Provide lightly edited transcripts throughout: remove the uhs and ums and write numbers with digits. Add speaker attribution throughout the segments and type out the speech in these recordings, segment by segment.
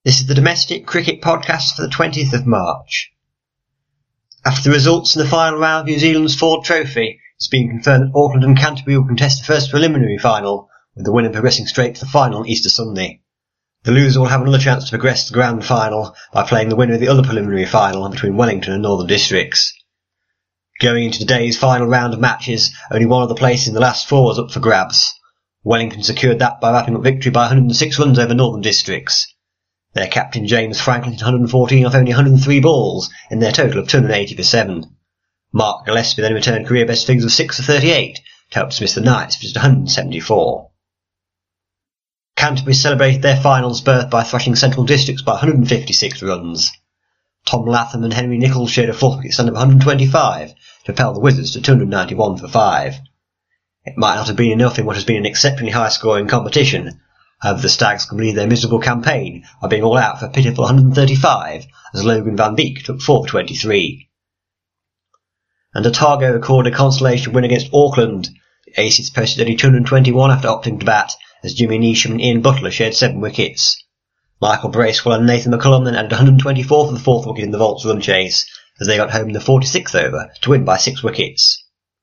Speaker 1: This is the Domestic Cricket Podcast for the 20th of March. After the results in the final round of New Zealand's Ford Trophy, it's been confirmed that Auckland and Canterbury will contest the first preliminary final, with the winner progressing straight to the final on Easter Sunday. The loser will have another chance to progress to the grand final by playing the winner of the other preliminary final between Wellington and Northern Districts. Going into today's final round of matches, only one of the places in the last four was up for grabs. Wellington secured that by wrapping up victory by 106 runs over Northern Districts. Their captain James Franklin hit 114 off only 103 balls in their total of 280 for 7. Mark Gillespie then returned career best figures of 6 for 38 to help dismiss the Knights for just 174. Canterbury celebrated their finals berth by thrashing Central Districts by 156 runs. Tom Latham and Henry Nichols shared a fourth wicket stand of 125 to propel the Wizards to 291 for 5. It might not have been enough in what has been an exceptionally high-scoring competition. However, the Stags completed their miserable campaign by being all out for a pitiful 135 as Logan Van Beek took 4 for 23. And Otago recorded a consolation win against Auckland. The Aces posted only 221 after opting to bat as Jimmy Neesham and Ian Butler shared 7 wickets. Michael Bracewell and Nathan McCullum then added 124 for the 4th wicket in the Volts run chase as they got home in the 46th over to win by 6 wickets.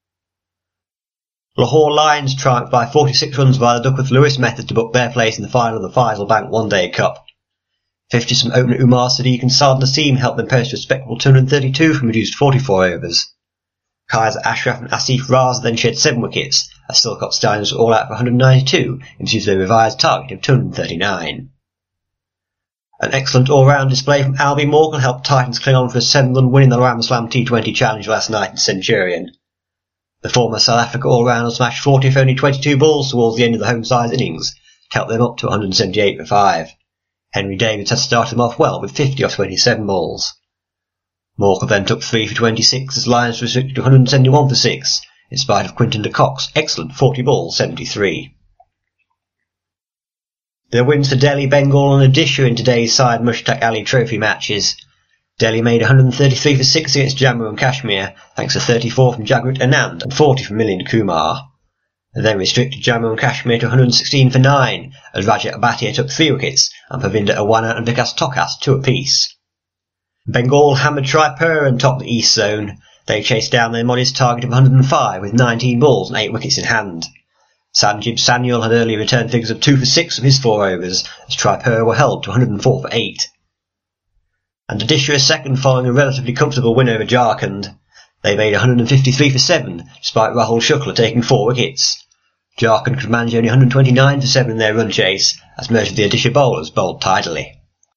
Speaker 1: Lahore Lions triumphed by 46 runs via the Duckworth-Lewis method to book their place in the final of the Faisal Bank One Day Cup. 50s from opener Umar Sadiq and Saad Naseem helped them post a respectable 232 from reduced 44 overs. Kaiser Ashraf and Asif Raza then shared 7 wickets as Silcott Stallions were all out for 192 in pursuit of their revised target of 239. An excellent all-round display from Albie Morgan helped Titans cling on for a 7-run win in the Ram Slam T20 Challenge last night in Centurion. The former South Africa all-rounder smashed 40 for only 22 balls towards the end of the home side's innings to help them up to 178 for 5. Henry Davids had started them off well with 50 off 27 balls. Morgan then took 3 for 26 as Lions restricted to 171 for 6 in spite of Quinton de Kock's excellent 40 balls 73. There were wins for Delhi, Bengal and Odisha in today's Syed Mushtaq Ali Trophy matches. Delhi made 133 for 6 against Jammu and Kashmir, thanks to 34 from Jagrup Anand and 40 from Milind Kumar. They then restricted Jammu and Kashmir to 116 for 9, as Rajat Bhatia took 3 wickets and Pavinder Awana and Vikas Tokas 2 apiece. Bengal hammered Tripura and topped the East Zone. They chased down their modest target of 105 with 19 balls and 8 wickets in hand. Sanjib Sanyal had earlier returned figures of 2 for 6 from his 4 overs, as Tripura were held to 104 for 8. And Odisha is second following a relatively comfortable win over Jharkhand. They made 153 for 7, despite Rahul Shukla taking 4 wickets. Jharkhand could manage only 129 for 7 in their run chase, as most of the Odisha bowlers bowled tidily.